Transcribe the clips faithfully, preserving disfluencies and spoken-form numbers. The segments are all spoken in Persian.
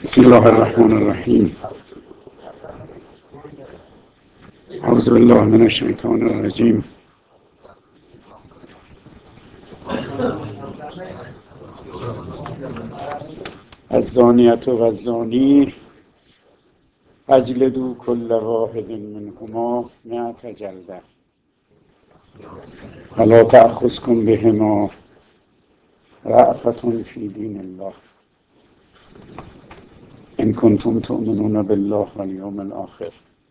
بسم الله الرحمن الرحیم. اعوذ بالله من الشیطان الرجیم. الزانیة و الزانی فاجلدوا كل واحد منهما مئة جلدة ولا تأخذكم بهما رأفة في دين الله إن كنتم تؤمنون بالله واليوم الآخر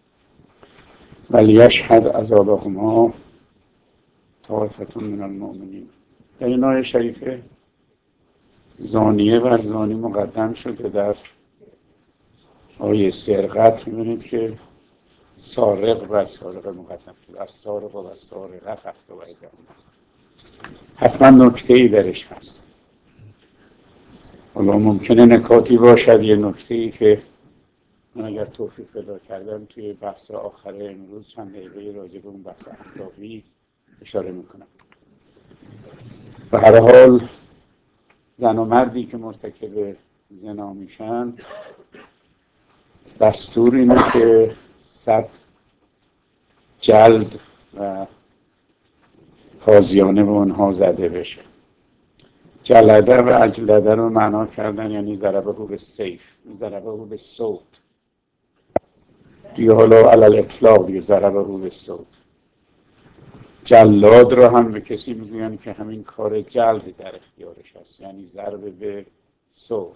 وليشهد عذابهما طائفة من المؤمنین. در این آیه شریفه زانیه بر زانی مقدم شده. در آیه سرقت می‌بینید که سارق بر سارق مقدم شده. از سارق و از سارقه خفت و باید حتما نکته‌ای درش هست. حالا ممکنه نکاتی باشد، یه نکته‌ای که من اگر توفیق پیدا کردم توی بحث آخر امروز چند دقیقه راجع به اون بحث اخلاقی اشاره میکنم. به هر حال زن و مردی که مرتکب زنا میشن دستور اینه که صد جلد و تازیانه به اونها زده بشه. جلده و اجلده رو معنا کردن یعنی ضربه به سیف، ضربه به صوت، دیگه حالا علل اطلاق دیگه ضربه به صوت. جلاد رو هم به کسی میگوین که همین کار جلد در اختیارش هست، یعنی ضربه به صوت.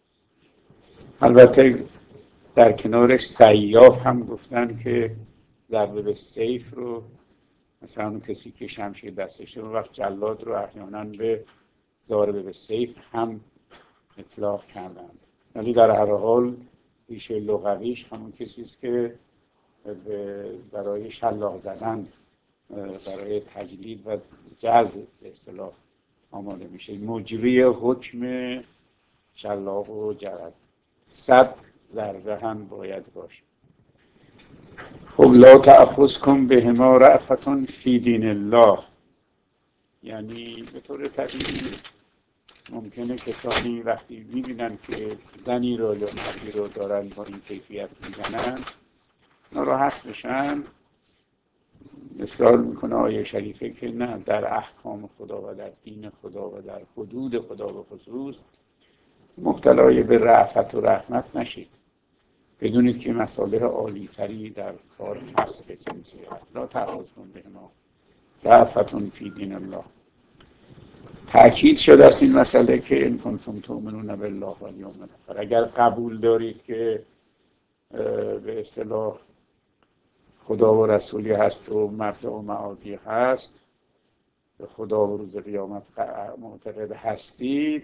البته در کنارش سیاف هم گفتن که ضربه به سیف رو مثلا اون کسی که شمشیر دستشه، اون وقت جلاد رو احیانا به ضربه به سیف هم اطلاق کردند. ولی در هر حال ریشه لغویش همون کسی است که برای شلاق زدن، برای تجلید و جلد به اصطلاح آماده میشه. مجری حکم شلاق و جلد صد ضربه هم باید باشه. خب لا تأخذکم بهما رأفة فی دین الله، یعنی به طور طبیعی ممکنه کسانی وقتی میبینن که زنی رو یا مردی رو دارن با این کیفیت میزنن ناراحت بشن. اصرار میکنه آیه شریفه که نه، در احکام خدا و در دین خدا و در حدود خدا به خصوص مبتلای به رأفت و رحمت نشید. بدونید که مصالح عالی تری در کار هست که جنسی هست. لا تأخذکم بهما رأفة فی دین الله. تأکید شده است این مسئله که ان کنتم تؤمنون بالله والیوم الاخر، اگر قبول دارید که به اصطلاح خدا و رسولی هست و مبدأ و معادی هست، به خدا و روز قیامت معتقد هستید،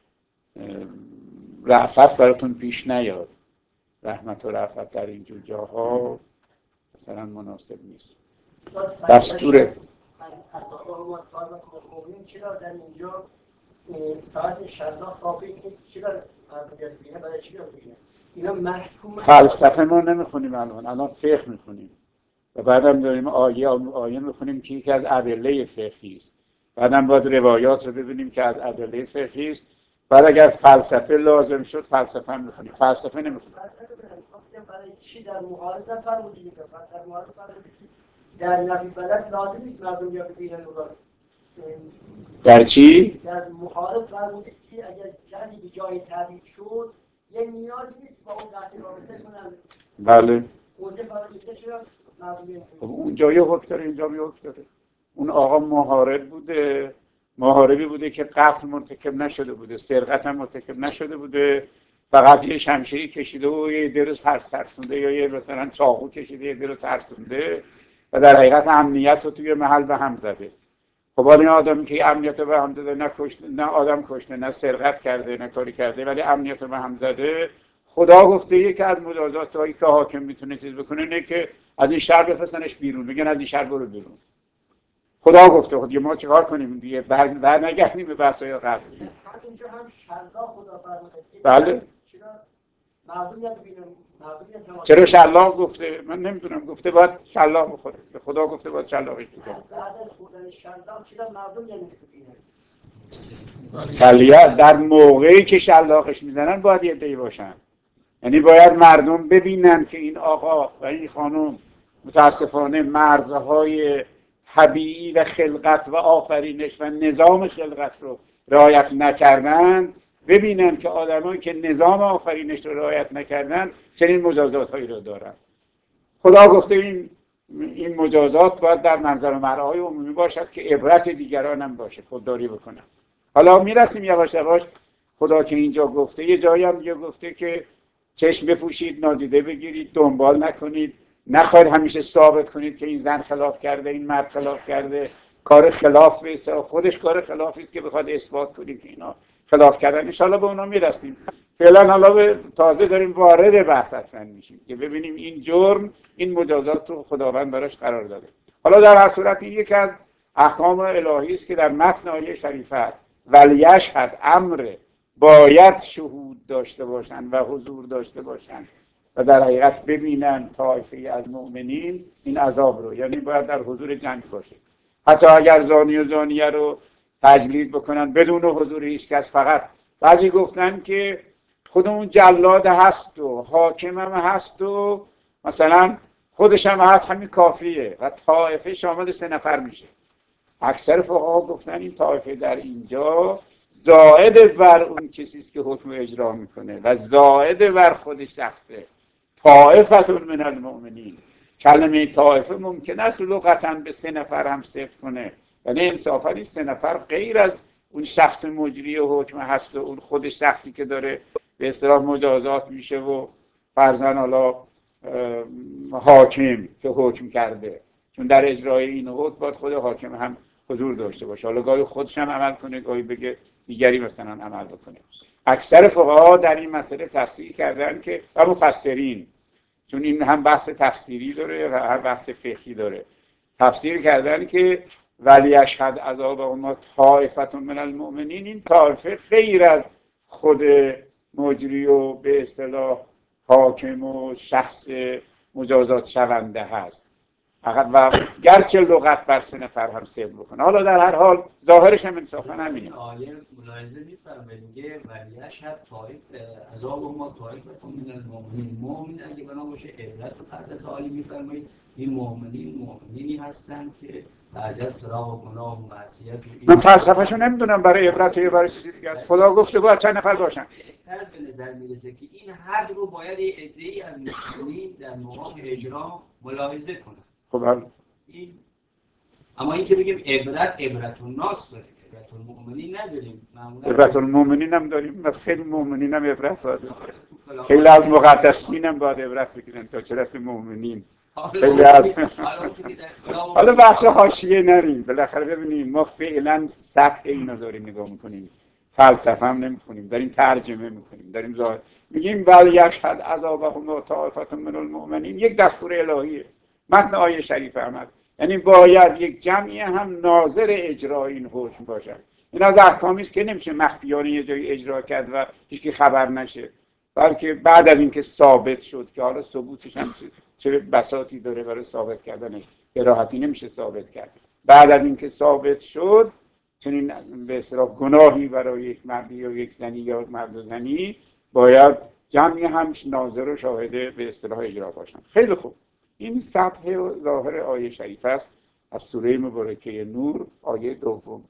رأفت براتون پیش نیاد. رحمت و رأفت در اینجور جاها مثلا مناسب نیست. دستوره چرا در اینجا فقط شلاق کافی نیست؟ چرا مردم بینه برای چی بگیرن؟ اینا محکوم فلسفه ما نمیخونیم الان، الان فقه میخونیم و بعدم داریم آیه آیه میخونیم که یکی از ادله فقهی است. بعدم باید روایات رو ببینیم که از ادله فقهی است. بعد اگر فلسفه لازم شد فلسفه هم میخونیم. فلسفه نمیخونیم. برای چی در محارب نفرمودیم که در محارب در نفی بلد لازم نیست مردم بیا بگیرن رو. در چی؟ در محارب فرمودید که اگر کسی به جای تعبید شد یه نیازی نیست با اون قطع رابطه کنن. بله. اونجا فرمودید چرا مردم بیا؟ خب اونجا یه حکم داره، اینجا یه حکم داره. اون آقا محارب بوده، محاربی بوده که قتل مرتکب نشده بوده، سرقت هم مرتکب نشده بوده، فقط یه شمشیری کشیده و یه درو ترسونده یا یه مثلا چاقو کشیده یه درو ترسونده و در حقیقت امنیت رو توی محل به هم زده. خب حالا این آدمی که امنیت رو به هم زده، نه کشته، نه آدم کشته، نه سرقت کرده، نه کاری کرده، ولی امنیت رو به هم زده، خدا گفته یکی از مجازاتایی که حاکم میتونه چیز بکنه اینه که از این شهر بفرستنش بیرون، بگن از این شهر برو بیرون. خدا گفته. خود ما چیکار کنیم دیگه؟ بر, بر نگردیم به بحث‌های قبل. همینجا هم شلاق خدا فرموده. بله. چرا مردم نمی‌بینن؟ مردم چرا شلاق گفته؟ من نمیدونم. گفته باید شلاق بخوره. خدا گفته باید شلاقش بخوره. بعد از خوردن شلاق چرا مردم نمی‌بینن؟ کلیه در موقعی که شلاقش میزنن باید یه دی باشن. یعنی باید مردم ببینن که این آقا و این خانم متاسفانه مرزهای طبیعی و خلقت و آفرینش و نظام خلقت رو رعایت نکردن، ببینن که آدمایی که نظام آفرینش رو رعایت نکردن چنین مجازات هایی رو دارن. خدا گفته این این مجازات باید در منظر و مرعای عمومی باشد که عبرت دیگران هم باشه، خودداری بکنن. حالا میرسیم یواش یواش. خدا که اینجا گفته، یه جایی هم یه گفته که چشم بپوشید، نادیده بگیرید، دنبال نکنید، نخواهید همیشه ثابت کنید که این زن خلاف کرده، این مرد خلاف کرده، کار خلاف به خودش کار خلافی است که بخواد اثبات کنید که اینا خلاف کردن. ان شاءالله به اونا میرسیم. فعلا حالا به تازه داریم وارد بحث اصلا میشیم که ببینیم این جرم، این مجازات رو خداوند براش قرار داده. حالا در هر صورت این یکی از احکام الهی است که در متن آیه شریفه است. ولیشهد امر، باید شهود داشته باشن و حضور داشته باشن و در حقیقت ببینن طایفه از مؤمنین این عذاب رو، یعنی باید در حضور جنگ باشه. حتی اگر زانی و زانیه رو تجلید بکنن بدون حضور هیچ کس، فقط بعضی گفتن که خودمون جلاد هست و حاکم هم هست و مثلا خودش هم هست، همین کافیه و طایفه شامل سه نفر میشه. اکثر فقها گفتن این طایفه در اینجا زائد بر اون کسی است که حکم اجرا میکنه و زائد بر خود شخصه. طائفه من المؤمنین، کلمه طائفه ممکن است لغتا به سه نفر هم صفت کنه، یعنی انصافا این سه نفر غیر از اون شخص مجری حکم هست و اون خود شخصی که داره به اصطلاح مجازات میشه و فرضاً حالا حاکم که حکم کرده، چون در اجرای این حکم باید خود حاکم هم حضور داشته باشه. حالا گاهی خودش هم عمل کنه، گاهی بگه دیگری مثلا عمل بکنه. اکثر فقها در این مسئله تفسیر کردن که و مفسرین، چون این هم بحث تفسیری داره و هم بحث فقهی داره، تفسیر کردن که ولی اشهد عذابهم طائفة من المؤمنین، این طائفه غیر از خود مجری و به اصطلاح حاکم و شخص مجازات شونده هست فقط، و گرچه لغت بر سه نفر هم صفر بکنه. حالا در هر حال ظاهرش هم انصافا همینه. این آیه ملاحظه می‌فرمایید میگه ولی اشهد طائفه عذابهم طائفة من المؤمنین. مؤمن اگه بنا باشه عبرت رو حضرت تعالی می‌فرمایید این مؤمنین مؤمنینی هستند که بعد از سراغ و گناه و معصیت، من فلسفه‌شو نمیدونم، برای عبرت یا برای چیزی دیگه است. خدا گفته باید چند نفر باشن. بهتر به نظر میرسه که این حد رو باید یه عده‌ای از مؤمنین در مقام اجرا ملاحظه کنن. خب حالا این اما این که بگیم عبرت عبرت الناس داریم، عبرت المؤمنین نداریم. عبرت المؤمنین هم داریم، بس خیلی مؤمنین هم عبرت باید، خیلی از مقدسین هم باید عبرت بگیرن تا چه رسه مؤمنین. خیلی از حالا بحث حاشیه نریم، بالاخره ببینیم ما فعلا سطح اینو داریم نگاه میکنیم، فلسفه هم نمیخونیم، داریم ترجمه میکنیم، داریم ظاهر میگیم ولی یشهد عذابهم طائفة من المؤمنین، یک دستور الهیه، متن آیه شریفه هم، یعنی باید یک جمعی هم ناظر اجرای این حکم باشن. این از احکامی است که نمیشه مخفیانه یه جایی اجرا کرد و هیچکی خبر نشه، بلکه بعد از اینکه ثابت شد که حالا ثبوتش هم چه بساطی داره برای ثابت کردنش، به راحتی نمیشه ثابت کرد. بعد از اینکه ثابت شد چنین به اصطلاح گناهی برای یک مردی یا یک زنی یا مرد و زنی، باید جمعی هم ناظر و شاهد به اصطلاح اجرا باشن. خیلی خوب، این سطح ظاهر آیه شریف است از سوره مبارکه نور، آیه دوم.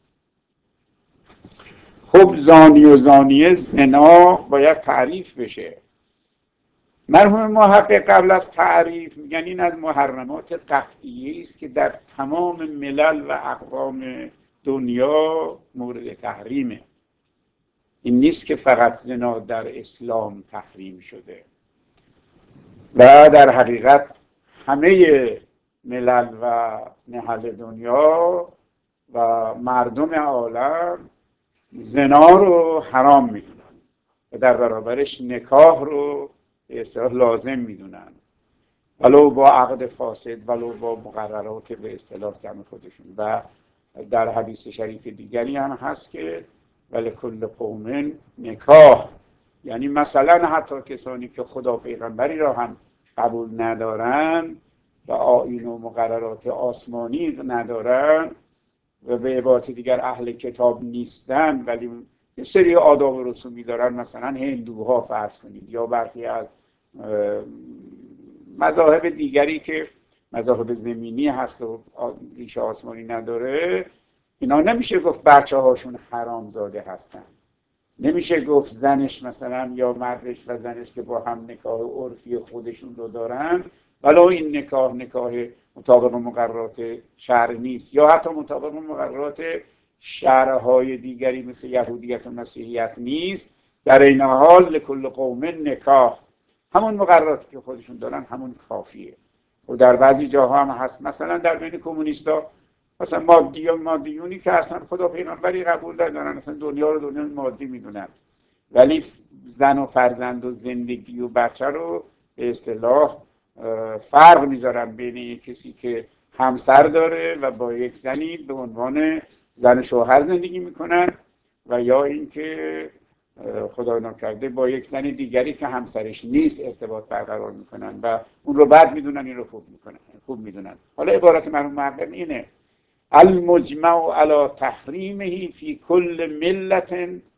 خب زانی و زانیه، زنا باید تعریف بشه. مرحوم محقق قبل از تعریف میگن این از محرمات قطعیه است که در تمام ملل و اقوام دنیا مورد تحریمه. این نیست که فقط زنا در اسلام تحریم شده و در حقیقت همه ملل و نهل دنیا و مردم عالم زنا رو حرام میدونن و در برابرش نکاح رو به اصطلاح لازم میدونن، ولو با عقد فاسد، ولو با مقررات به اصطلاح جمع خودشون. و در حدیث شریف دیگری هم هست که ولکل قوم نکاح، یعنی مثلا حتی کسانی که خدا پیغمبری را هم قبول ندارن و آیین و مقررات آسمانی ندارن و به عبارت دیگر اهل کتاب نیستن ولی یه سری آداب و رسومی دارن، مثلا هندوها فرض کنید یا برخی از مذاهب دیگری که مذاهب زمینی هست و ریشه آسمانی نداره، اینا نمیشه گفت بچه هاشون حرامزاده هستن. نمیشه گفت زنش مثلا یا مردش و زنش که با هم نکاح عرفی خودشون رو دارن ولی این نکاح نکاح مطابق مقررات شرع نیست یا حتی مطابق مقررات شرعهای دیگری مثل یهودیت و مسیحیت نیست، در این حال لکل قوم نکاح، همون مقرراتی که خودشون دارن همون کافیه. و در بعضی جاها هم هست، مثلا در بین کمونیستا مثلا مادیون مادیونی که اصلا خدا پیغمبری قبول ندارن، مثلا دنیا رو دنیا مادی میدونن، ولی زن و فرزند و زندگی و بچه رو به اصطلاح فرق میذارن بین کسی که همسر داره و با یک زنی به عنوان زن شوهر زندگی میکنن و یا اینکه خدا ناکرده با یک زن دیگری که همسرش نیست ارتباط برقرار میکنن و اون رو بد میدونن این رو خوب میکنن خوب میدونن. حالا عبارت مرحوم معقل اینه: المجمع على تحریمه فی کل ملت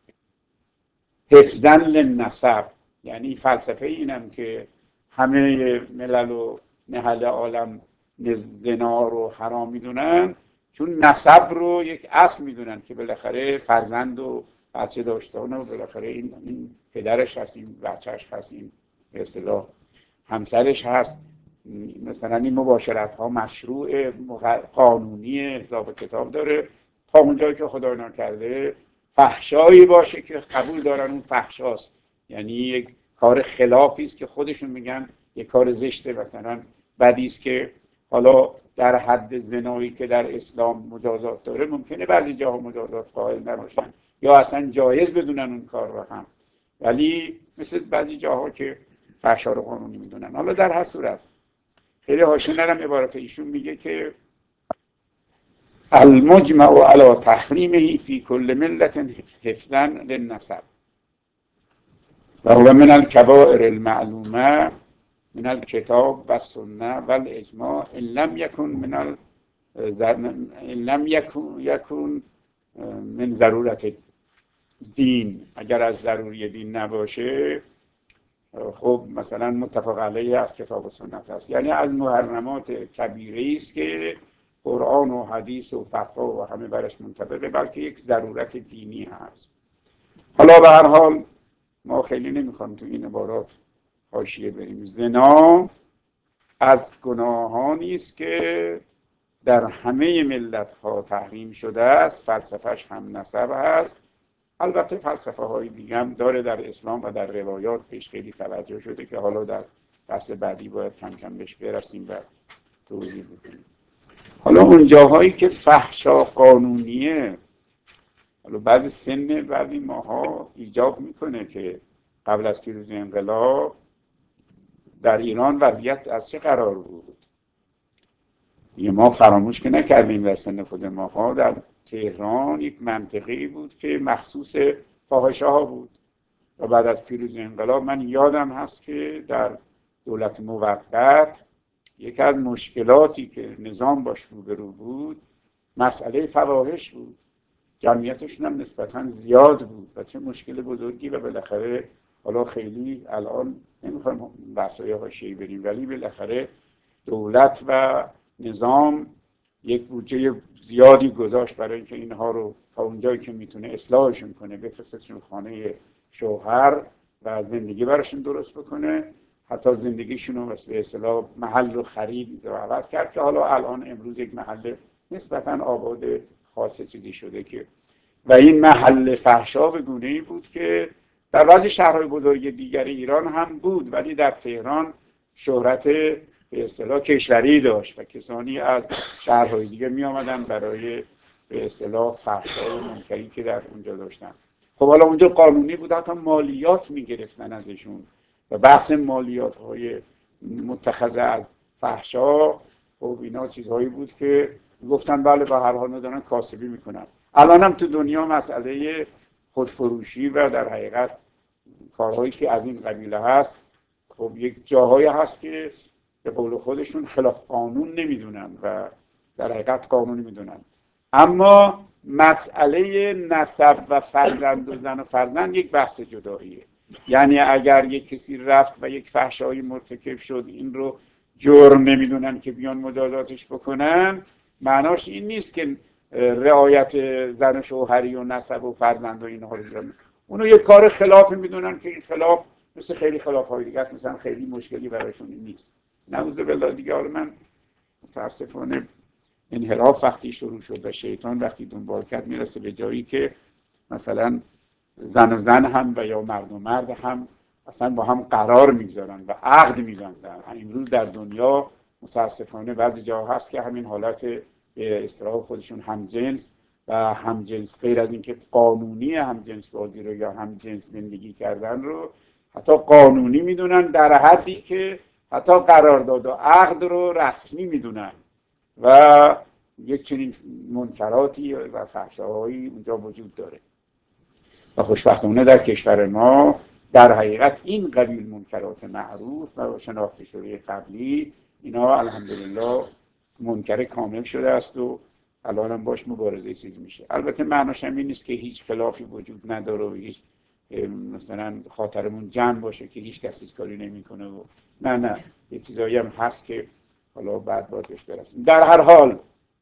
حفظا للنسب. یعنی فلسفه اینم که همه ملل و نهل عالم زنا رو حرام میدونن چون نسب رو یک اصل میدونن که بالاخره فرزند و بچه داشتن و بالاخره این, این پدرش هست، این بچهش هست، این به اصطلاح همسرش هست. مثلا این مباشرت ها مشروع قانونی حساب کتاب داره تا اونجایی که خدا ناکرده فحشایی باشه که قبول دارن اون فحشاست، یعنی یک کار خلافی است که خودشون میگن یک کار زشته، مثلا بدی است که حالا در حد زنایی که در اسلام مجازات داره ممکنه بعضی جاها مجازات قائل نباشن یا اصلا جایز بدونن اون کار رو هم، ولی مثل بعضی جاها که فحشا رو قانونی میدونن. حالا در هر صورت خیلی حاشیه نرم، عبارت ایشون میگه که المجمع على تحریمه فی کل ملت حفظا للنسب و هو من الکبائر المعلومه من الکتاب و السنه و الاجماع ان لم یکن من ال... ان لم یکن یکن من ضرورت دین. اگر از ضروری دین نباشه خب مثلا متفق علیه از کتاب و سنت است، یعنی از محرمات کبیره است که قرآن و حدیث و فتوا و همه برش منطبقه، بلکه یک ضرورت دینی هست. حالا به هر حال ما خیلی نمیخوام تو این عبارات حاشیه بریم. زنا از گناهانی است که در همه ملت ها تحریم شده است، فلسفهش هم نسب هست. البته فلسفه های دیگه هم داره در اسلام و در روایات پیش خیلی توجه شده که حالا در بحث بعدی باید کم کم بهش برسیم و توضیح بدیم. حالا اون جاهایی که فحشا قانونیه، حالا بعضی سن بعضی ماها ایجاب میکنه که قبل از پیروزی انقلاب در ایران وضعیت از چه قرار بود؟ یه ما فراموش که نکردیم در سن خود ماها در تهران یک منطقه‌ای بود که مخصوص فاحشه ها بود و بعد از پیروزی انقلاب من یادم هست که در دولت موقت یکی از مشکلاتی که نظام باش روبرو بود مسئله فواحش بود. جمعیتشون هم نسبتاً زیاد بود و چه مشکل بزرگی، و بالاخره حالا خیلی الان نمیخوایم بحثای حاشیه‌ای بریم ولی بالاخره دولت و نظام یک بودجه زیادی گذاشت برای اینکه اینها رو تا اونجایی که میتونه اصلاحشون کنه، بفرستشون خانه شوهر و زندگی براشون درست بکنه، حتی زندگیشون رو به اصطلاح محل رو خرید و عوض کرد که حالا الان امروز یک محل نسبتاً آباد خاص چیزی شده که و این محل فحشا به گونه‌ای بود که در بعضی شهرهای بزرگ دیگر ایران هم بود ولی در تهران شهرت به اصطلاح کشوری داشت و کسانی از شهرهای دیگه می آمدن برای به اصطلاح فحشای منکری که در اونجا داشتن. خب حالا اونجا قانونی بود، حتی مالیات می گرفتن ازشون و بحث مالیات های متخذ از فحشا خب اینا چیزهایی بود که گفتن بله به هر حال دارن کاسبی میکنن. الان هم تو دنیا مسئله خودفروشی و در حقیقت کارهایی که از این قبیله هست خب یک جاهایی هست که به قول خودشون خلاف قانون نمیدونن و در حقیقت قانونی میدونن. اما مسئله نسب و فرزند و زن و فرزند یک بحث جداییه. یعنی اگر یک کسی رفت و یک فحشایی مرتکب شد این رو جرم نمیدونن که بیان مجازاتش بکنن، معناش این نیست که رعایت زن و شوهری و نسب و فرزند و اینها رو دارن. اونو یک کار خلاف میدونن که این خلاف مثل خیلی خلاف های دیگه است، مثلا خیلی مشکلی برایشون نیست. نعوذ بالله دیگه. حالا من متاسفانه انحراف وقتی شروع شد و شیطان وقتی دنبال کرد میرسه به جایی که مثلا زن و زن هم و یا مرد و مرد هم اصلا با هم قرار میگذارن و عقد میبندن. امروز در دنیا متاسفانه بعضی جاها هست که همین حالت به اصطلاح خودشون همجنس و همجنس غیر از اینکه قانونی همجنس بازی رو یا همجنس زندگی کردن رو حتی قانونی میدونن، در حدی که حتی قرارداد و عقد رو رسمی میدونن و یک چنین منکراتی و فحشاهایی اونجا وجود داره. و خوشبختانه در کشور ما در حقیقت این قبیل منکرات معروف و شناخته شده قبلی اینا الحمدلله منکر کامل شده است و الان هم باش مبارزه چیز میشه. البته معناش هم این نیست که هیچ خلافی وجود نداره و هیچ مثلا خاطرمون جمع باشه که هیچ کسی کاری نمیکنه و نه نه، یه چیزایی هم هست که حالا بعد بازش برسیم. در هر حال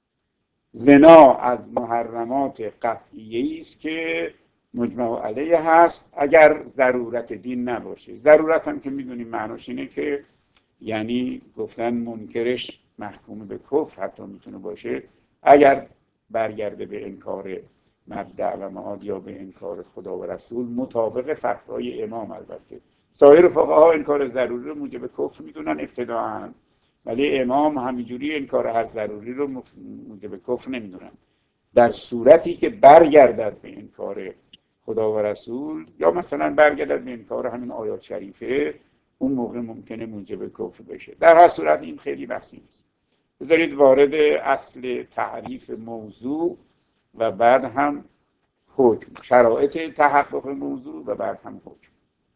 زنا از محرمات قطعیه است که مجمع علیه هست اگر ضرورت دین نباشه. ضرورت هم که میدونیم معناش اینه که یعنی گفتن منکرش محکوم به کفر حتی میتونه باشه اگر برگرده به انکار مبدأ و معاد یا به انکار خدا و رسول مطابق فتوای امام. البته سایر فقها انکار ضروری رو موجب کفر میدونن ابتداعاً، ولی امام همینجوری انکار هر ضروری رو موجب کفر نمیدونن. در صورتی که برگردد به انکار خدا و رسول یا مثلا برگردد به انکار همین آیات شریفه، اون موقع ممکنه موجب کفر بشه. در هر صورت این خیلی بحثی نیست. بذارید وارد اصل تعریف موضوع و بعد هم حکم، شرایط تحقق موضوع و بعد هم حکم.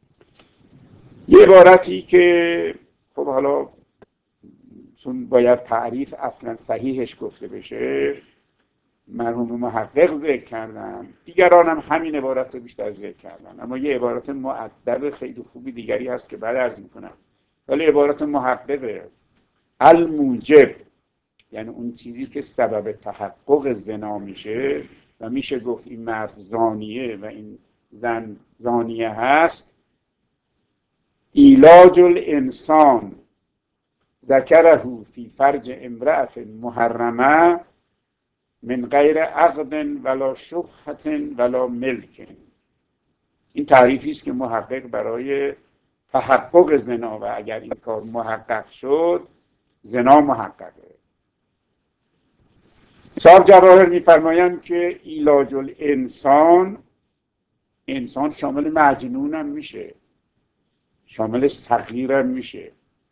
یه عبارتی که خب حالا چون باید تعریف اصلا صحیحش گفته بشه مرحوم محقق ذکر کردن، دیگران هم همین عبارت رو بیشتر ذکر کردن، اما یه عبارت مؤدب خیلی خوبی دیگری هست که بعد عرض میکنم. ولی عبارت محققه الموجب، یعنی اون چیزی که سبب تحقق زنا میشه و میشه گفت این مرد زانیه و این زن زانیه هست، ایلاج الانسان ذکره فی فرج امرأة محرمه من غیر عقد ولا شبهت ولا ملک. این تعریفی است که محقق برای تحقق زنا و اگر این کار محقق شد زنا محققه. صاحب جواهر میفرمایند که ایلاج الانسان، انسان شامل مجنون هم میشه، شامل صغیر هم میشه.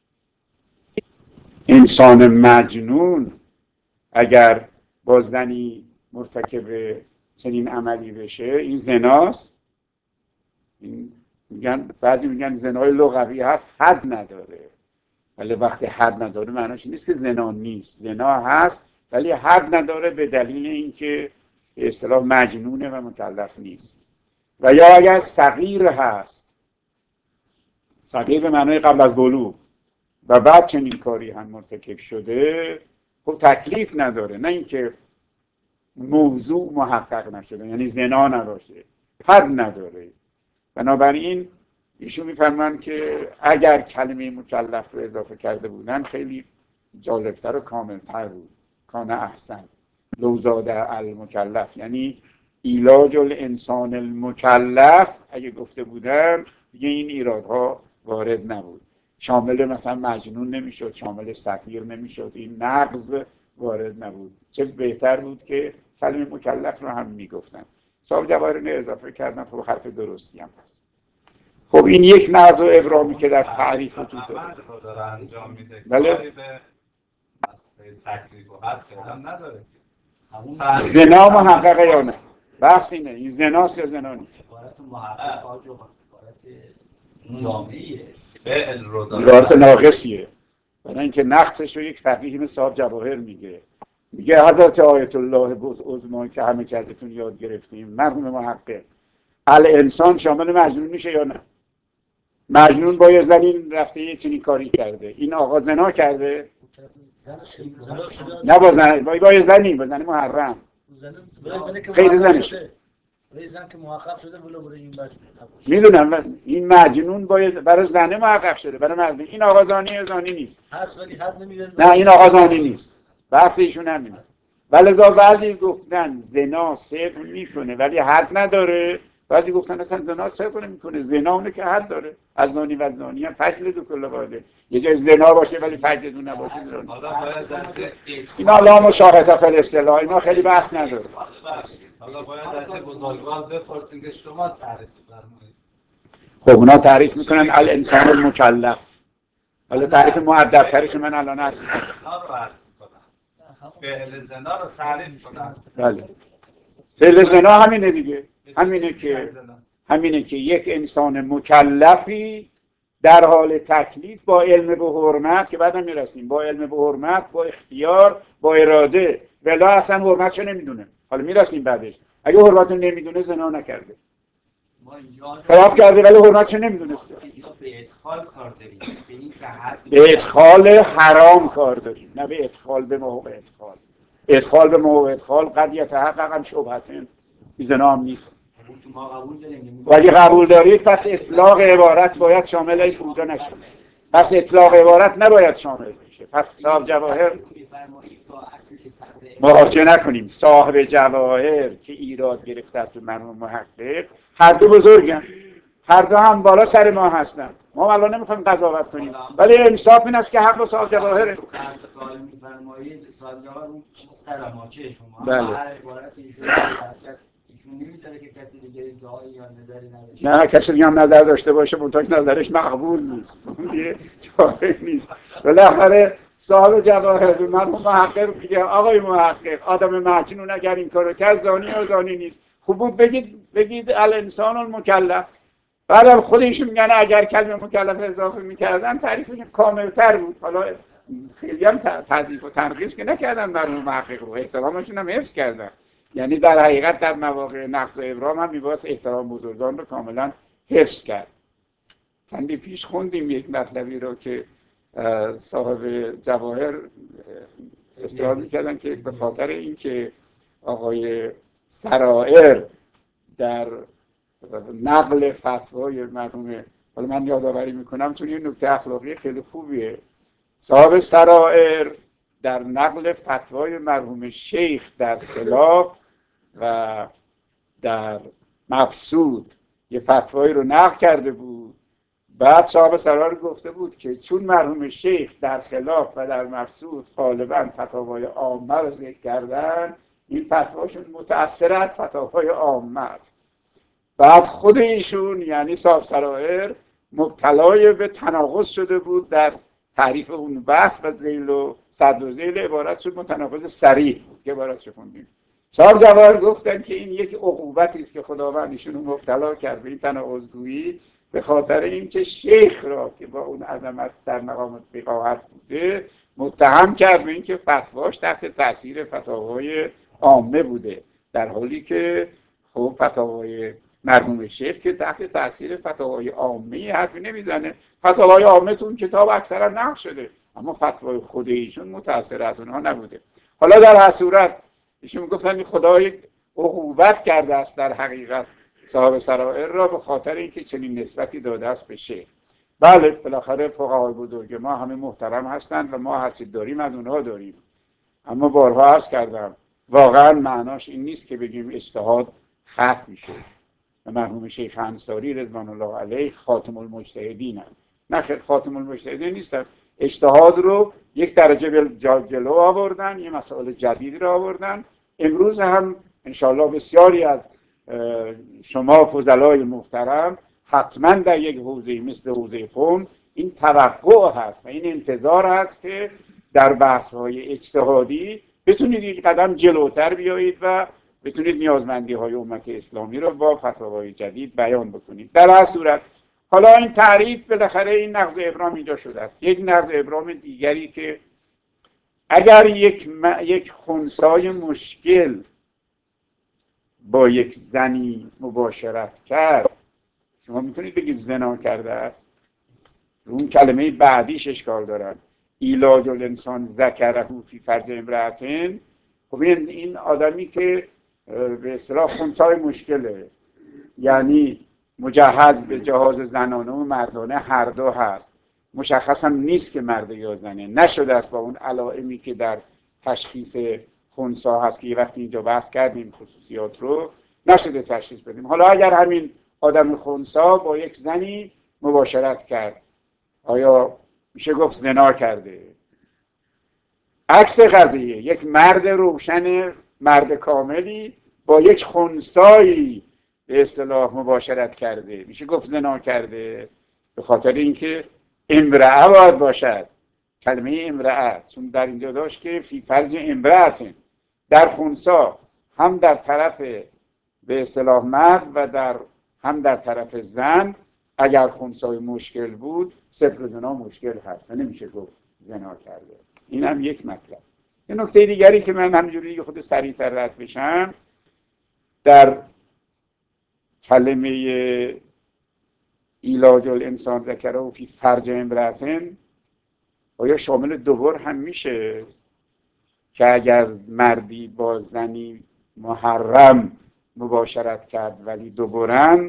انسان مجنون اگر با زنی مرتکب چنین عملی بشه این زناست. این میگن، بعضی میگن زنای لغوی هست، حد نداره. ولی وقتی حد نداره معناش نیست که زنا نیست، زنا هست ولی حد نداره به دلیل اینکه به اصطلاح مجنونه و مکلف نیست. و یا اگر صغیر هست، صغیر به معنای قبل از بلوغ و بعد چنین کاری هم مرتکب شده، خب تکلیف نداره، نه اینکه موضوع محقق نشده یعنی زنا نباشه، حد نداره. بنابراین ایشون میفرمان که اگر کلمه مکلف رو اضافه کرده بودن خیلی جالبتر و کاملتر بود. کان احسن لو زاد المکلف، یعنی ایلاج الانسان المکلف اگه گفته بودن دیگه این ایرادها وارد نبود، شامل مثلا مجنون نمیشد، شامل صغیر نمیشد، این نقض وارد نبود. چه بهتر بود که کلمه مکلف رو هم میگفتن. صاحب جواهر اینو اضافه کردن، خب حرف درستی هم هست. خب این یک نقض و ابرامی که در تعریف وجود داره انجام میده، بله کاری به تکلیف و حد کردن نداره. زنا محققه یا نه؟ بحث اینه، این زناست یا زنا نیست. عبارت محقق آجو عبارت جامعیه، فعل رو داره، عبارت ناقصیه. برای اینکه نقصش رو یک فقیه مثل صاحب جواهر میگه، میگه حضرت آیت الله عظما که همه که ازتون یاد گرفتیم، مرحوم محقق، الانسان شامل مجنون میشه یا نه؟ مجنون با یه زنی رفته یه چنین کاری کرده، این آقا زنا کرده؟ نه با زن، با یه زنی، با زن محرم، غیر زنش زن که محقق شده ولی برای این مجنون میدونم این مجنون باید برای زنه محقق شده، برای مرد این آقا زانی زانی نیست هست ولی حد نمیده. نه این آقا زانی نیست، بحث ایشون همینه. ولذا بعضی گفتن زنا صدق میکنه ولی حد نداره، بعضی گفتن اصلا زنا صدق نمیکنه، زنا اونه که حد داره، از زانی و زانی هم فجر دو کل واحده، یه جای زنا باشه ولی فجر دو نباشه. اینا حالا مشاهده فی الاصطلاح، اینا خیلی بحث نداره. حالا باید از بزرگوار بپرسیم که شما تعریف بفرمایید. خب اونا تعریف میکنن الانسان المکلف. حالا تعریف مؤدب‌ترش من الان عرض میکنم. فعل زنا رو تعریف کنم. بله. فعل زنا همینه دیگه. همینه که همینه که یک انسان مکلفی در حال تکلیف با علم به حرمت، که بعدا میرسیم، با علم به حرمت، با اختیار، با اراده، ولی اصلا حرمتشو نمیدونه. حالا میرسیم بعدش. اگه حرمتو نمیدونه زنا نکرده. خلاف کرده ولی حرمتشو نمیدونسته. به ادخال کار داریم، به این که حد به ادخال حرام کار داریم، نه به ادخال به موقع ادخال. ادخال به موقع ادخال قد یتحقق هم شبهتن، زنا هم نیست. ما قبول داریم. ولی قبول دارید پس اطلاق عبارت باید شامل این بوده نشه. پس اطلاق عبارت نباید شامل بشه. پس صاحب جواهر محاکه نکنیم. صاحب جواهر که ایراد گرفته است به مرحوم محقق، هر دو بزرگن، هر دو هم بالا سر ما هستن. ما الان نمیخوایم قضاوت کنیم ولی انصاف این است که حق صاحب جواهره. میفرمایید صاحب جواهر اون چیز سر ما چشم ما. بله. هر عبارتی ایشون ایشون نمیذاره که کسی دیگه ادعایی یا نظری نداشته. نه کسی دیگه هم نظر داشته باشه منتها نظرش مقبول نیست. یه جایی نیست. بالاخره صاحب جواهر به مرحوم محقق میگه آقای محقق آدم مجنون اگر این کارو کرد زانی یا زانی نیست. خوب بود بگید بگید الانسان المکلف. بعدم خودشون میگن اگر کلمه مکلف اضافه میکردن تعریفش کاملتر بود. حالا خیلی هم تضعیف و تنقیص که نکردن مرحوم محقق رو، احترامشون هم حفظ کردن. یعنی در حقیقت در مواقع نقض و ابرام هم میباید احترام بزرگان رو کاملا حفظ کرد. چندی پیش خوندیم یک مطلبی رو که صاحب جواهر استراد میکردن که به خاطر اینکه آقای سرائر در نقل فتوای مرحوم، حالا من یادآوری میکنم چون این نکته اخلاقی خیلی خوبیه، صاحب سرائر در نقل فتوای مرحوم شیخ در خلاف و در مقصود یه فتوایی رو نقل کرده بود. بعد صاحب سرائر گفته بود که چون مرحوم شیخ در خلاف و در مقصود غالبا فتاوای عامه رو ذکر کردن، این فتواشون متأثر از فتاوای عامه است. بعد خود ایشون یعنی صاحب سرائر مبتلای به تناقض شده بود در تعریف اون بحث و ذیل و صد و ذیل عبارت شد متناقض صریح که عبارت خوندیم. صاحب جواهر گفتن که این یک عقوبتی است که خداوند ایشون رو مبتلا کرد به این تناقض‌گویی به خاطر اینکه شیخ را که با اون عظمت در مقام فقاهت بوده متهم کرد به اینکه فتواش تحت تاثیر فتاوای عامه بوده، در حالی که خب فتاوای مرحوم شیخ که تحت تاثیر فتاوای عامه حرفی نمیزنه. فتاوای عامه تو اون کتاب اکثرا نقل شده اما فتوای خود ایشون متأثر از اونها نبوده. حالا در هر صورت ایشون گفتن خدا یک عقوبت کرده است در حقیقت صاحب سرائر را به خاطر اینکه چنین نسبتی داده است به شیخ. بله بالاخره فقهای بزرگ ما همه محترم هستند و ما هر چی داریم از اونها داریم، اما بارها عرض کردم واقعا معناش این نیست که بگیم اجتهاد ختم میشه. مرحوم شیخ انصاری رضوان الله علیه خاتم المجتهدین هست. نه خیر خاتم المجتهدین نیستن، اجتهاد رو یک درجه جلو آوردن، یه مسائل جدیدی رو آوردن. امروز هم انشاءالله بسیاری از شما فضلای محترم حتما در یک حوزه مثل حوزه فقه این توقع هست و این انتظار هست که در بحث‌های اجتهادی بتونید یک قدم جلوتر بیایید و بتونید نیازمندی‌های امت اسلامی رو با فتاوای جدید بیان بکنید. در هر صورت حالا این تعریف بالاخره این نقض ابرام اینجا شده است. یک نقض ابرام دیگری که اگر یک م... یک خنثی مشکل با یک زنی مباشرت کرد، شما میتونید بگید زنا کرده است، اون کلمه بعدیش اشکال دارن. ایلاج الانسان ذکره فی فرج امرأتین. خب این این آدمی که به اصطلاح خنثای مشکله، یعنی مجهز به جهاز زنانه و مردانه هر دو هست، مشخص هم نیست که مرد یا زنه، نشده است با اون علائمی که در تشخیص خنثا هست که یه وقتی اینجا بحث کردیم خصوصیات رو، نشده تشخیص بدیم. حالا اگر همین آدم خنثا با یک زنی مباشرت کرد، آیا میشه گفت زنا کرده؟ عکس قضیه، یک مرد روشن، مرد کاملی با یک خنثایی به اصطلاح مباشرت کرده، میشه گفت زنا کرده؟ به خاطر اینکه امرأه باید باشد، کلمه امرأه، چون در اینجا داشت که فی فرج امرأتین، در خنثا هم در طرف به اصطلاح مرد و در هم در طرف زن، اگر خنثای مشکل بود صفر زنا مشکل هست و نمیشه گفت زنا کرده. این هم یک مطلب. یه نکته دیگری که من همینجوری خود سریع‌تر رد بشم، در کلمه ایلاج الانسان ذکره فی فرج امرأتین آیا شامل دوبار هم میشه که اگر مردی با زنی محرم مباشرت کرد ولی دوبارن؟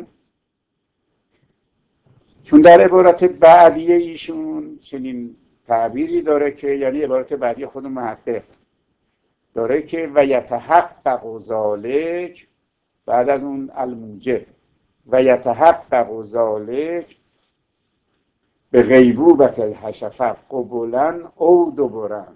چون در عبارت بعدیه ایشون چنین تعبیری داره که، یعنی عبارت بعدی خود محقق داره که و یتحقق ذالک، بعد از اون الموجب، و یتحقق ذالک به غیبوبت الحشفه قبولا او دوبارن.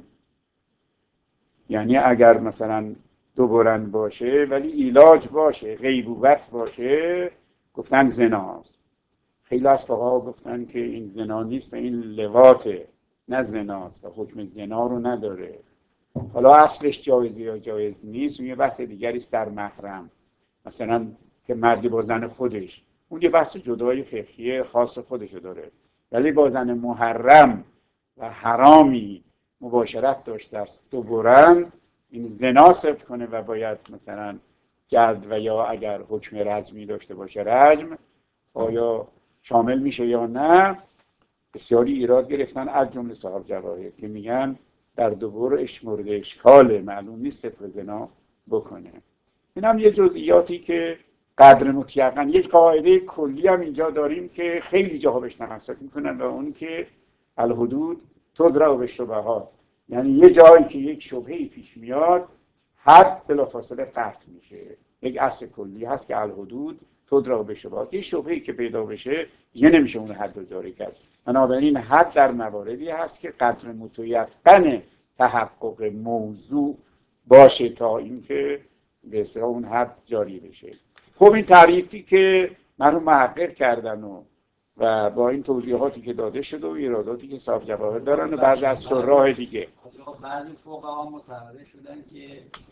یعنی اگر مثلا دوبارن باشه ولی ایلاج باشه، غیبوبت باشه، گفتن زناست. خیلی از فقها گفتن که این زنا نیست و این لواطه، نه زناست و حکم زنا رو نداره. حالا اصلش جایزه یا جایز نیست، اون یه بحث دیگری است در محرم، مثلا که مردی با زن خودش، اون یه بحث جدای فقهی خاص خودشو داره. ولی با زن محرم و حرامی مباشرت داشته است دوباره، این زنا ثبت کنه و باید مثلا جلد و یا اگر حکم رجمی داشته باشه رجم، آیا شامل میشه یا نه؟ بسیاری ایراد گرفتن از جمله صاحب جواهر که میگن در دوباره اشمرده اشکاله، معلوم نیست صفر زنا بکنه. این هم یه جزئیاتی که قدر مطلقاً. یک قاعده کلی هم اینجا داریم که خیلی جاها بهش تمسک میکنن و اون که الحدود تدرا به شبهات، یعنی یه جایی که یک شبهه‌ای پیش میاد حد بلافاصله قطع میشه. یک اصل کلی هست که الحدود تدرا به شبهات، یه شبهه‌ای که پیدا بشه یه نمیشه اون حد رو جاری کرد. بنابراین حد در مواردی هست که قدر متیقن تحقق موضوع باشه تا اینکه به اصطلاح اون حد جاری بشه. خب این تعریفی که مرحوم محقق کردن و و با این توضیحاتی که داده شده و ایراداتی که صاحب جواهر دارن و بعضی از شراح دیگه، بعضی فقها متوجه شدن که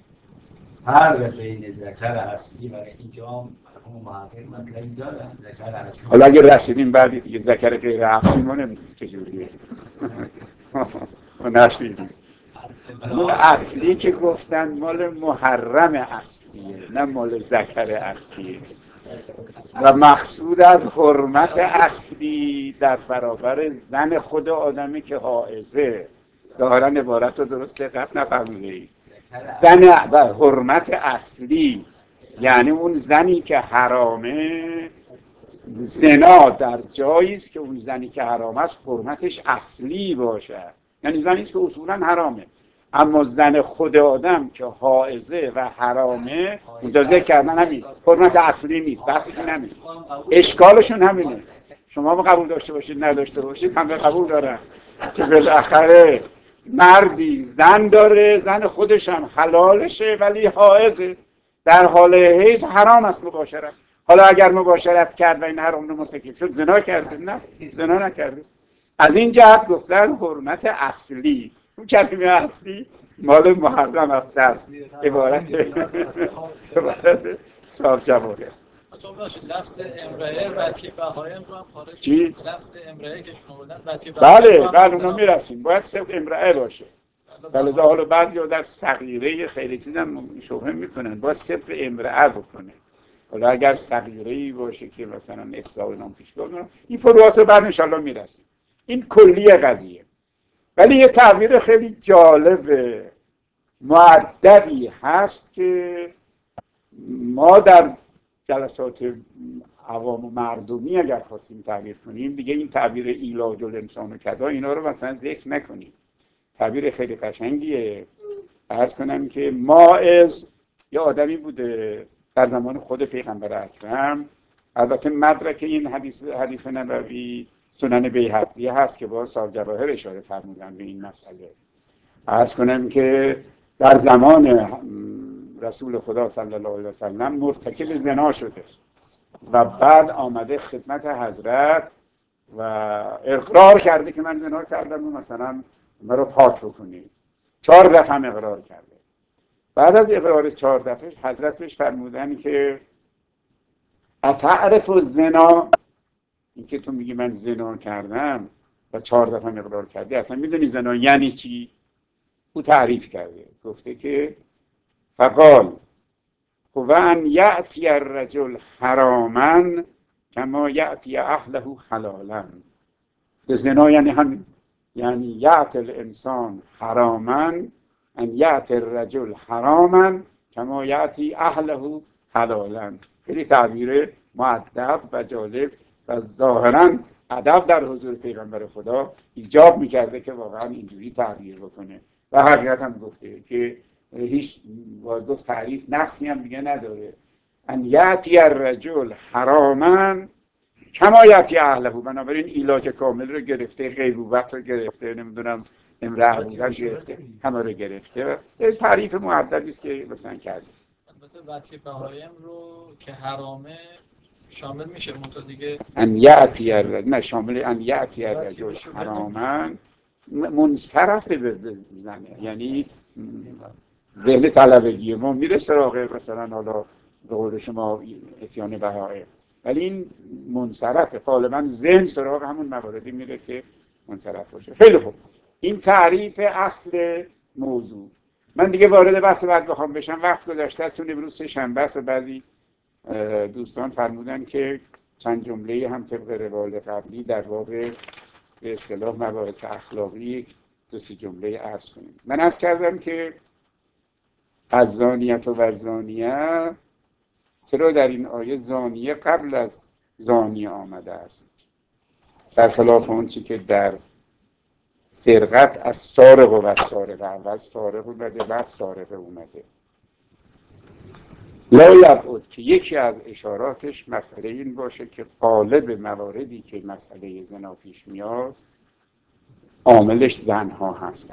فرق بین ذکر اصلی و اینجا مرحوم محقق مطلبی دارن ذکر اصلی. حالا اگه رسیدیم بعدی دیگه ذکر غیر اصلی ما نمیدونیم چجوریه. ما نشنیدیم. اون اصلی که گفتن مال محرم اصلیه، نه مال ذکر اصلیه. و مقصود از حرمت اصلی در برابر زن خود آدمی که حائضه. ظاهرا عبارت رو درست دقت نفهمیدید. زن و حرمت اصلی یعنی اون زنی که حرامه، زنا در جایی است که اون زنی که حرام است حرمتش اصلی باشه، یعنی زنی است که اصولا حرامه. اما زن خود آدم که حائضه و حرامه، اونجا ذکر کردن همین حرمت اصلی نیست، بحثشون همین، اشکالشون همینه. شما ما قبول داشته باشید نداشته باشید همه قبول دارن که بالاخره مردی زن داره، زن خودش هم حلالشه ولی حائضه، در حال حیض حرام است مباشرت. حالا اگر مباشرت کرد و این حرام رو مرتکب شد زنا کرده؟ نه، زنا نکرده. از این جهت گفتن حرمت اصلی. اون کلمه اصلی مال محرم است در عبارت عبارت صاحب جواهر. چون باشه لفظ امرأه وطی بهایم رو هم خارج چی؟ لفظ امرأه که شما بودن وطی بله بله اونا میرسیم، باید صرف امرأه باشه. ولی حالا بعضی ها در صغیره خیلی چیز هم شبهه میکنن باید صرف امرأه بکنه. حالا اگر صغیره‌ای باشه که مثلا افضاء نام پیش بکنه، این فروعات رو بعد انشالله میرسیم. این کلی قضیه. ولی یه تعبیر خیلی جالب مؤدبی هست که ما در جلسات عوام و مردمی اگر خواستیم تعبیر کنیم دیگه این تعبیر ایلاج الانسان و کذا اینا رو مثلا ذکر نکنیم. تعبیر خیلی قشنگیه. عرض کنم که ماعز یه آدمی بوده در زمان خود پیغمبر اکرم، البته مدرک این حدیث حدیث نبوی سنن بیهقی هست که با صاحب جواهر اشاره فرمودن به این مسئله. عرض کنم که در زمان رسول خدا صلی الله علیه و سلم مرتکب زنا شده و بعد آمده خدمت حضرت و اقرار کرده که من زنا کردم و مثلا مرا پاک بکنید. چهار دفعه هم اقرار کرده. بعد از اقرار چهار دفعه حضرت بهش فرمودن که اتعرف الزنا، این که تو میگی من زنا کردم و چهار دفعه اقرار کردی، اصلا میدونی زنا یعنی چی؟ او تعریف کرده، گفته که فقال هو ان یأتی الرجل حراما کما یأتی اهله حلالا. زنا یعنی هم یعنی یأتی الانسان حراما ان یأتی الرجل حراما کما یأتی اهله حلالا. خیلی تعبیر مؤدب و جالب و ظاهرا ادب در حضور پیغمبر خدا ایجاب میکرده که واقعا اینجوری تعبیر بکنه و حقیقت هم گفته که هیچ واضح تعریف نقصی هم دیگه نداره. ان یأتی الرجل حراما کما یأتی اهله، بنابراین ایلاج کامل رو گرفته، غیبوبت رو گرفته، نمیدونم امرأة بودن گرفته، همه رو گرفته. تعریف مؤدبی است که مثلا کرده. البته وطی بهایم رو که حرامه شامل میشه منتها دیگه ان یأتی الرجل، نه شامل ان یأتی الرجل حراما منصرف بزنه، یعنی ذهن طلبگی ما میره سراغ مثلا حالا به قول شما اتیان بهائم، ولی این منصرف غالبا ذهن سراغ همون مواردی میره که منصرف باشه. خیلی خوب، این تعریف اصل موضوع. من دیگه وارد بحث بعد بخوام بشم، وقت گذشته، چون امروز سه شنبه است و بعضی دوستان فرمودن که چند جمله هم طبق روال قبلی در واقع به اصطلاح مباحث اخلاقی دو سه جمله عرض کنیم. من عرض کردم که الزانیة و الزانیه، چرا در این آیه زانیه قبل از زانی آمده است، در خلاف اون چی که در سرقت از سارق و سارق اول سارق اومده بعد سارق اومده. لا یبعد که یکی از اشاراتش مسئله این باشه که غالب مواردی که مسئله زنا پیش میاد عاملش زنها هستن.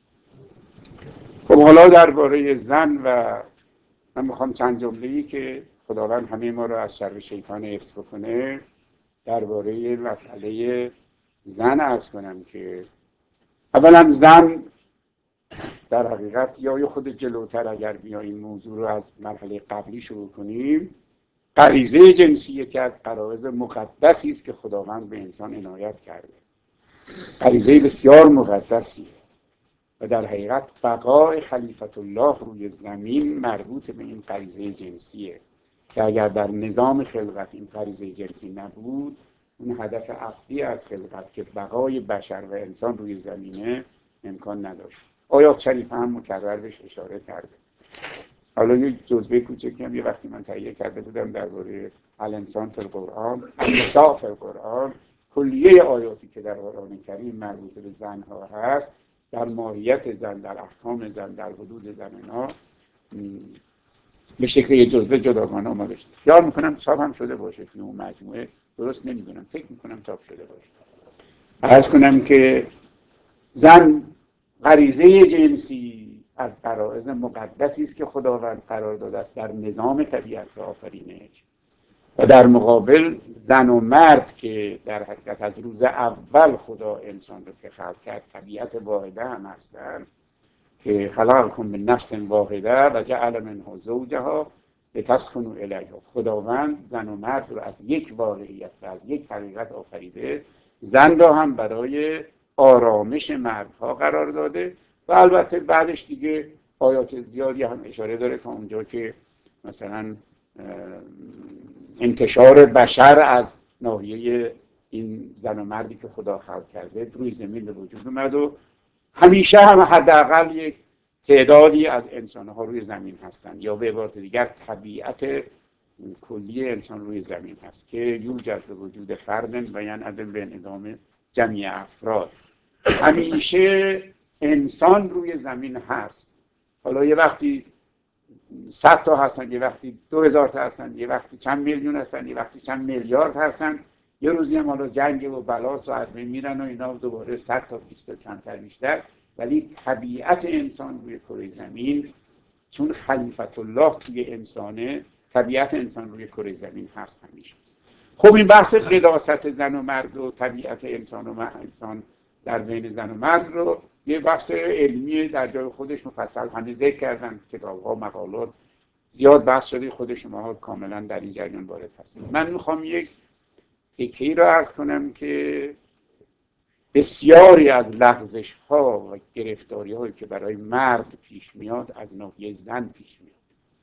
خب حالا درباره زن و من میخوام چند جمله‌ای که خداوند همه ما رو از شر شیطان حفظ بکنه درباره مسئله زن عرض کنم که اولا زن در حقیقت یا خود جلوتر اگر بیاییم موضوع رو از مرحله قبلی شروع کنیم، غریزه جنسی که از غرایز مقدسی است که خداوند به انسان عنایت کرده، غریزه بسیار مقدسی و در حقیقت بقای خلیفت الله روی زمین مربوط به این غریزه جنسیه که اگر در نظام خلقت این غریزه جنسی نبود، اون هدف اصلی از خلقت که بقای بشر و انسان روی زمینه امکان نداشت. آیات شریفه هم مکرر بهش اشاره کرده. حالا یه جزوه کوچکی هم یه وقتی من تهیه کرده بودم درباره الانسان فی القرآن، النساء فی القرآن، کلیه آیاتی که در قرآن کریم مربوط به زنها هست، در ماهیت زن، در احکام زن، در حدود زن اینا به شکل یه جزوه جداگانه آمده شده. خیال میکنم چاپ هم شده باشه توی اون مجموعه، درست نمیدونم، فکر میکنم چاپ شده باشه. عرض کنم که زن غریزه جنسی از غرایز مقدسی است که خداوند قرار داده است در نظام طبیعت آفرینش و در مقابل زن و مرد که در حقیقت از روز اول خدا انسان رو که خلق کرد طبیعت واحده هم هستن که خلقکم من نفس واحده و جعل منها زوجها لتسکنوا الیها. خداوند زن و مرد رو از یک واقعیت و از یک حقیقت آفریده، زن را هم برای آرامش مردها قرار داده و البته بعدش دیگه آیات زیادی هم اشاره داره تا اونجا که مثلا انتشار بشر از ناحیه این زن و مردی که خدا خلق کرده روی زمین به وجود اومد و همیشه هم حداقل یک تعدادی از انسان‌ها روی زمین هستند، یا به عبارت دیگر طبیعت کلی انسان روی زمین هست که یوجد به وجود فرد و ینعدم به انعدام جمعی افراد. همیشه انسان روی زمین هست. حالا یه وقتی صد تا هستن، یه وقتی دو هزار تا هستن، یه وقتی چند میلیون هستن، یه وقتی چند میلیارد هستن، یه روزی هم حالا جنگ و بلاس و عدمه میرن و اینا دوباره صد تا بیست تا کمتر بیشتر. ولی طبیعت انسان روی کره زمین، چون خلیفت الله توی انسانه، طبیعت انسان روی کره زمین هست همیشه. خب این بحث قداست زن و مرد و طبیعت انسان و انسان در بین زن و مرد رو یه بحث علمی در جای خودش مفصل همه ذکر کردن، کتاب‌ها، مقالات زیاد بحث شده، خود شما کاملا در این جریان وارد هستید. من میخوام یک تکه‌ای رو عرض کنم که بسیاری از لغزش‌ها و گرفتاری‌هایی که برای مرد پیش میاد از ناحیه زن پیش میاد.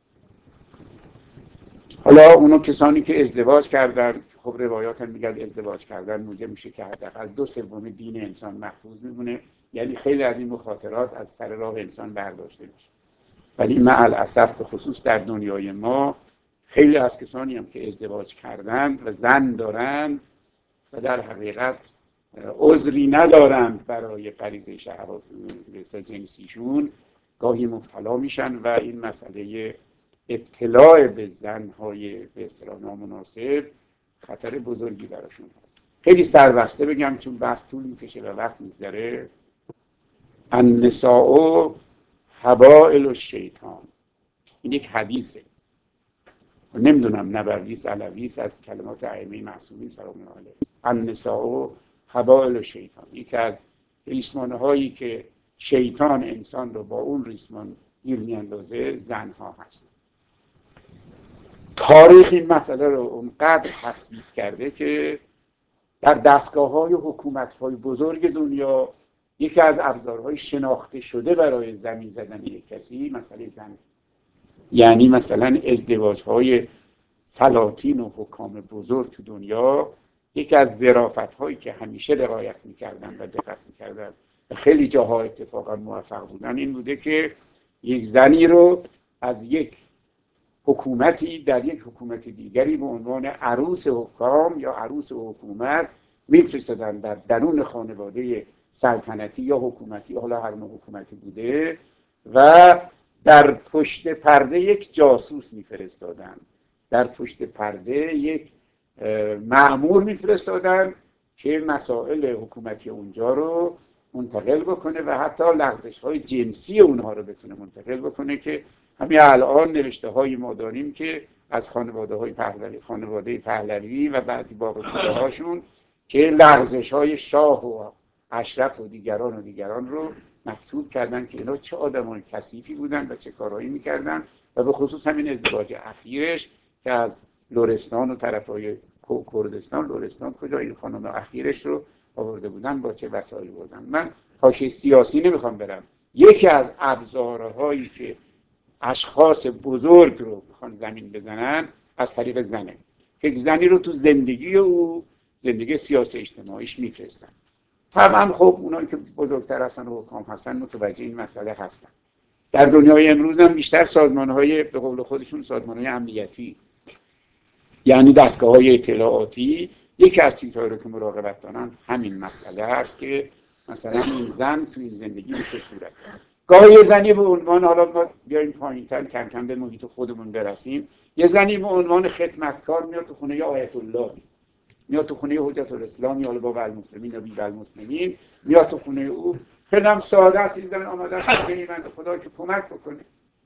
حالا اونو کسانی که ازدواج کردن، خب روایات هم میگن ازدواج کردن موجب میشه که حداقل دو سوم دین انسان محفوظ میمونه، یعنی خیلی از این مخاطرات از سر راه انسان برداشته میشه. ولی مع الاسف به خصوص در دنیای ما خیلی از کسانی هم که ازدواج کردن و زن دارن و در حقیقت عذری ندارند برای غریزه شهوات جنسیشون، گاهی مبتلا میشن و این مسئله ابتلاع به زنهای به اصطلاح نامناسب خطر بزرگی براشون هست. خیلی سربسته بگم چون بحث طول میکشه و وقت میگذره. النساء حبائل الشیطان، این یک حدیثه، نمیدونم نبویست علویست، از کلمات ائمه معصومین سلام الله علیهم. النساء حبائل الشیطان، یکی از ریسمانه هایی که شیطان انسان رو با اون ریسمان گیر میاندازه زنها هست. تاریخ این مسئله رو اونقدر تثبیت کرده که در دستگاه‌های و حکومت‌های بزرگ دنیا یکی از ابزارهای شناخته شده برای زمین زدن یک کسی مسئله زن، یعنی مثلا ازدواج‌های سلاطین و حکام بزرگ تو دنیا یکی از ظرافت‌هایی که همیشه رعایت می‌کردن و دقت می‌کردن و خیلی جاها اتفاقا موفق بودن این بوده که یک زنی رو از یک حکومتی در یک حکومت دیگری به عنوان عروس حکام یا عروس حکومت میفرستادن در درون خانواده سلطنتی یا حکومتی، حالا هر نوع حکومتی بوده، و در پشت پرده یک جاسوس میفرستادن، در پشت پرده یک مأمور میفرستادن که مسائل حکومتی اونجا رو منتقل بکنه و حتی لغزش‌های جنسی اونها رو بتونه منتقل بکنه، که همین الان نوشته های ما داریم که از خانواده های پهلوی خانواده پهلوی و بعضی باقی هاشون که لغزش های شاه و اشرف و دیگران و دیگران رو مکتوب کردن که اینا چه آدمای کثیفی بودن و چه کارهایی میکردن، و به خصوص همین ازدواج اخیرش که از لرستان و طرفای کردستان، لرستان کجا این خانم اخیرش رو آورده بودن، با چه وسایلی بردن. من حاشیه سیاسی نمیخوام برم. یکی از ابزارهایی که اشخاص بزرگ رو بخوان زمین بزنن از طریق زنه، که زنی رو تو زندگی او زندگی سیاسی اجتماعیش میفرستن. طبعا خب اونایی که بزرگتر هستن و حکام هستن متوجه این مسئله هستن. در دنیای امروز هم بیشتر سازمان‌های به قول خودشون سازمان‌های امنیتی، یعنی دستگاه‌های اطلاعاتی، یکی از چیزهایی رو که مراقبت دارن همین مسئله هست که مثلا این زن تو این زندگی میشه صورت. گاهی یه زنی به عنوان، حالا ما بیایم پایین‌تر کم کم به محیط خودمون برسیم، یه زنی به عنوان خدمتکار میاد تو خونه آیت الله، میاد تو خونه حجت الاسلام یا باب المسلمین یا بیب المسلمین، میاد تو خونه او، خیلی هم ساده است، این زن آمده است که من خدا که کمک بکنه،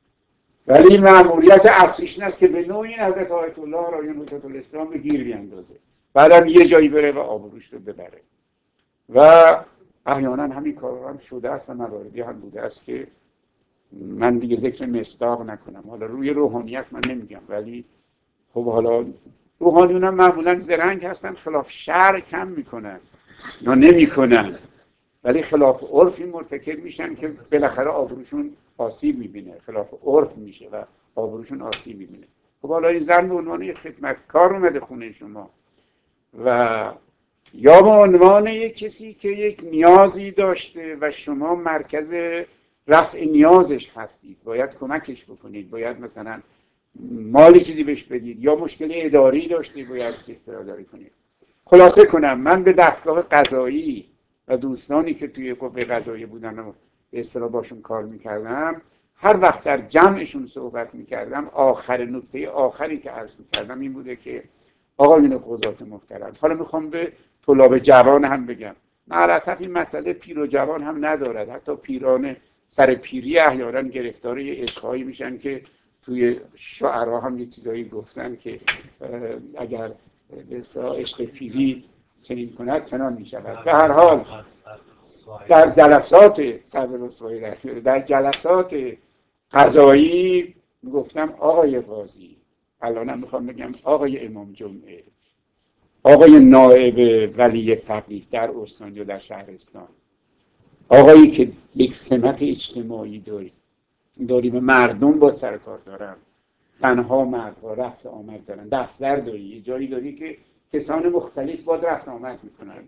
ولی مأموریت اصلیش این است که به نوعی حضرت آیت الله را یا حجت الاسلام به گیر بیاندازه، بعدم یه جایی بره و آبروش رو ببره. و احیانا همین کارا هم شده است و مواردی هم بوده است که من دیگه ذکر مصداق نکنم، حالا روی روحانیت من نمیگم، ولی خب حالا روحانیون هم معمولا زرنگ هستن، خلاف شرع کم میکنن یا نمیکنن، ولی خلاف عرفی مرتکب میشن که بالاخره آبروشون آسیب میبینه، خلاف عرف میشه و آبروشون آسیب میبینه. خب حالا این زن به عنوان یک خدمتکار اومده خونه شما و یا به عنوان یک کسی که یک نیازی داشته و شما مرکز رفع نیازش هستید، باید کمکش بکنید، باید مثلا مالی چیزی بهش بدید، یا مشکل اداری داشته باید استفاده کنید. خلاصه کنم، من به دستگاه قضایی و دوستانی که توی قوه قضایی بودن و به اصطلاح باشون کار میکردم، هر وقت در جمعشون صحبت میکردم، آخر نکته آخری که عرض میکردم این بوده که آقایون قضات محترم، حالا میخوام به طلاب جوان هم بگم، معرصف این مسئله پیر و جوان هم ندارد، حتی پیران سر پیری احیانا گرفتار یه عشقهایی میشن که توی شعرها هم یه چیزایی گفتن که اگر عشق پیری چنین کند چنان میشود. به هر حال در جلسات صبر رسوایی در جلسات قضایی گفتم آقای قاضی، الانم میخوام بگم آقای امام جمعه، آقای نائب ولی فقیه در استان یا در شهرستان، آقایی که یک سمت اجتماعی داری داری و مردم با سر کار دارن، تنها مردها رفت آمد دارن، دفتر داری، یه جایی داری که کسان مختلف با رفت آمد میکنن.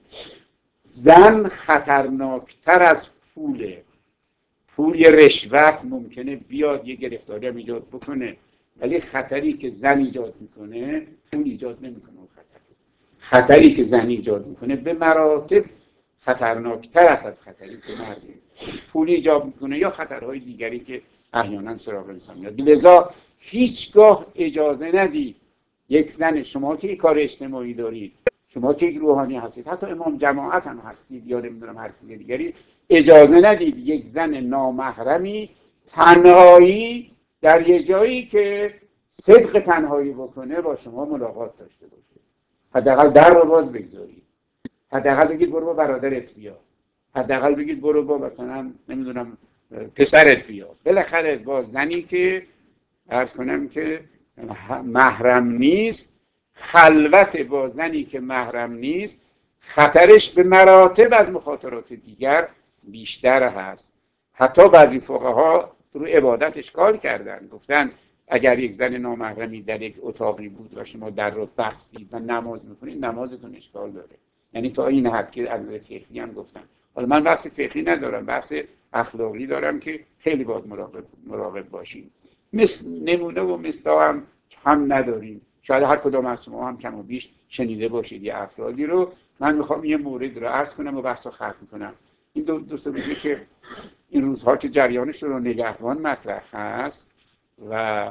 زن خطرناکتر از پوله. پول یه رشوت ممکنه بیاد یه گرفتاری هم ایجاد بکنه، ولی خطری که زن ایجاد میکنه پول ایجاد نمیکنه. اون خطر خطری که زن ایجاد میکنه به مراتب خطرناکتر است از خطری که مرد پول ایجاد میکنه یا خطرهای دیگری که احیانا سراغ انسان میاد. لذا هیچگاه اجازه ندید یک زن، شما که یک کار اجتماعی دارید، شما که یک روحانی هستید، حتی امام جماعت هم هستید یا نمیدونم هر چیز دیگری، اجازه ندید یک زن نامحرمی تنهایی در یه جایی که صدق تنهایی بکنه با شما ملاقات داشته باشه. حداقل در رو باز بگذارید، حداقل بگید برو با برادرت بیا، حداقل بگید برو با مثلا نمیدونم پسرت بیا. بالاخره با زنی که عرض کنم که محرم نیست، خلوت با زنی که محرم نیست خطرش به مراتب از مخاطرات دیگر بیشتر هست. حتی بعضی فقها رو عبادت اشکال کردن، گفتن اگر یک زن نامحرمی در یک اتاقی بود و شما در رو بستید و نماز میکنید نمازتون اشکال داره. یعنی تا این حد که از فقهی هم گفتن. حالا من بحث فقهی ندارم، بحث اخلاقی دارم که خیلی باید مراقب مراقب باشیم. مثل نمونه و مثل هم هم نداریم. شاید هر کدام از شما هم کم و بیش شنیده باشید یه افرادی رو. من میخوام یه مورد رو عرض کنم و بحث رو ختم کنم. این دو دوست بودی که این روزها که جریانش رو نگهبان مطرح هست و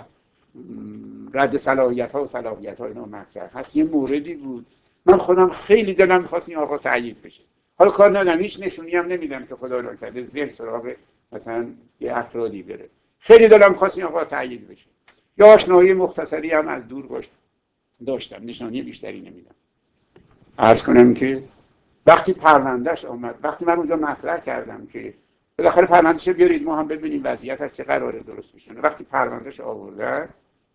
رد صلاحیت ها و صلاحیت ها اینا مطرح هست، یه موردی بود من خودم خیلی دلم می‌خواست این آقا تأیید بشه. حالا کار ندارم، هیچ نشونی هم نمیدم که خدا را کرده ذهن سراغ مثلا یه افرادی بره. خیلی دلم می‌خواست این آقا تأیید بشه. یا آشنایی مختصری هم از دور باش داشتم، نشانی بیشتری نمیدم. عرض کنم که وقتی پروندهش آمد، وقتی من اونجا مطرح کردم که بالاخره پروندهش بیارید ما هم ببینیم وضعیت از چه قراره درست میشه، وقتی پروندهش آوردن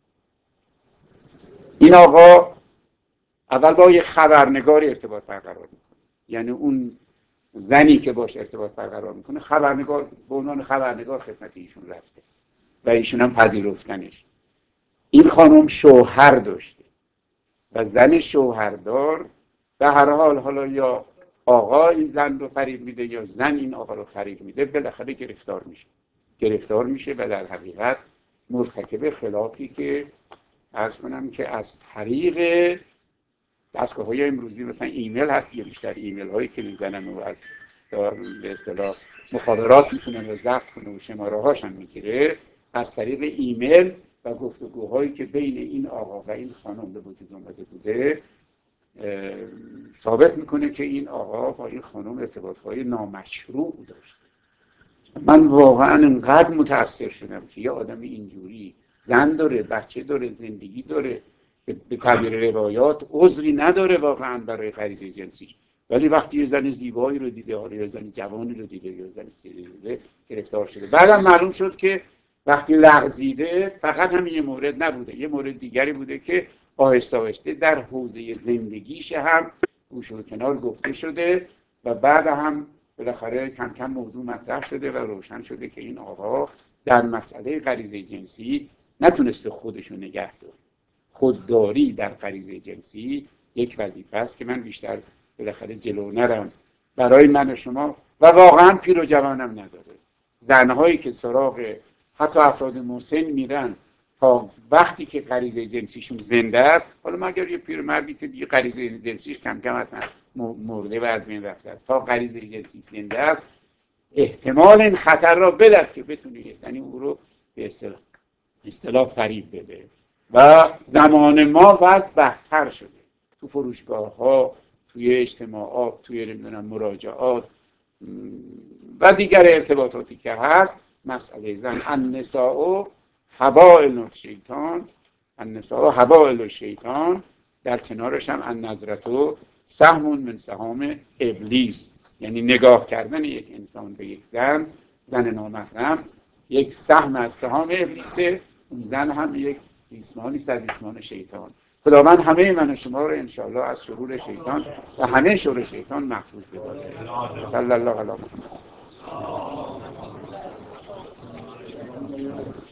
این آقا اول با یه خبرنگار ارتباط برقرار میکنه، یعنی اون زنی که باش ارتباط برقرار میکنه خبرنگار به عنوان خبرنگار خدمت ایشون رفته و ایشون هم پذیرفتنش. این خانم شوهر داشته و زن شوهردار به هر حال، حالا یا آقا این زن رو فریب میده یا زن این آقا رو فریب میده، بالاخره گرفتار میشه گرفتار میشه و در حقیقت مرتکب خلافی که عرض کنم که از طریق دستگاه های امروزی مثلا ایمیل هست یا بیشتر ایمیل هایی که میزنن و از به اصطلاح مخابرات میکنن و ضبط کنه و شماره هاش هم میگیره، از طریق ایمیل و گفتگوهایی که بین این آقا و این خانم به وجود اومده بوده ثابت میکنه که این آقا با این خانم ارتباطهای نامشروع داشته. من واقعا انقدر متاثر شدم که یه آدم اینجوری زن داره، بچه داره، زندگی داره، به تعبیر روایات عذری نداره واقعا برای غریزه جنسی، ولی وقتی یه زن زیبایی رو دیده، حالا یه زن جوانی رو دیده، یه زن سیری رو دیده، گرفتار شده. بعدم معلوم شد که وقتی لغزیده فقط همین یه مورد نبوده، یه مورد دیگری بوده که آهسته آهسته در حوزه زندگیش هم گوش و کنار گفته شده و بعد هم بالاخره کم کم موضوع مطرح شده و روشن شده که این آقا در مسئله غریزه جنسی نتونسته خودشو نگه داره. خودداری در غریزه جنسی یک وظیفه است که من بیشتر بالاخره جلو نرم برای من و شما. و واقعا پیر و جوانم نداره. زنهایی که سراغ حتی افراد مسن میرن تا وقتی که غریزه جنسیشون زنده است، حالا مگر یه پیرمردی که دیگه غریزه جنسیش کم کم اصلا مرده و از بین رفته، تا غریزه جنسی زنده است احتمال این خطر را بدد که بتونه یعنی او رو به اصطلاح اصطلاح فریب بده. و زمان ما وضع بدتر شده، تو فروشگاه ها، توی اجتماعات، توی نمیدونم مراجعات و دیگر ارتباطاتی که هست، مسئله زن النساء حبائل الشیطان، النساء حبائل الشیطان، در کنارش هم النظرة سهم من سهام ابلیس، یعنی نگاه کردن یک انسان به یک زن، زن نامحرم، یک سهم از سهام ابلیسه. اون زن هم یک ریسمانی از ریسمان شیطان. خداوند همه من و شما رو انشاءالله از شرور شیطان و همه شر شیطان محفوظ بداره. صلی الله علیه و